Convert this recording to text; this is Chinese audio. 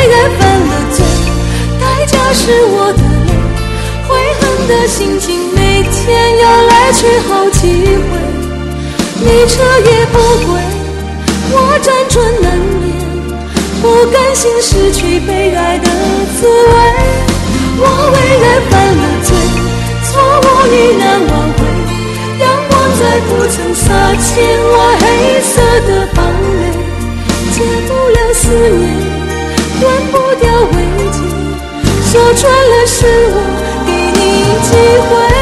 为爱犯了罪，代价是我的泪，悔恨的心情每天要来去好几回，你彻夜不归，我辗转难眠，不甘心失去被爱的滋味。我为爱犯了罪，错误已难挽回，阳光再不曾洒进我黑色的堡垒，戒不了思念，断不掉慰藉，说穿了是我给你机会。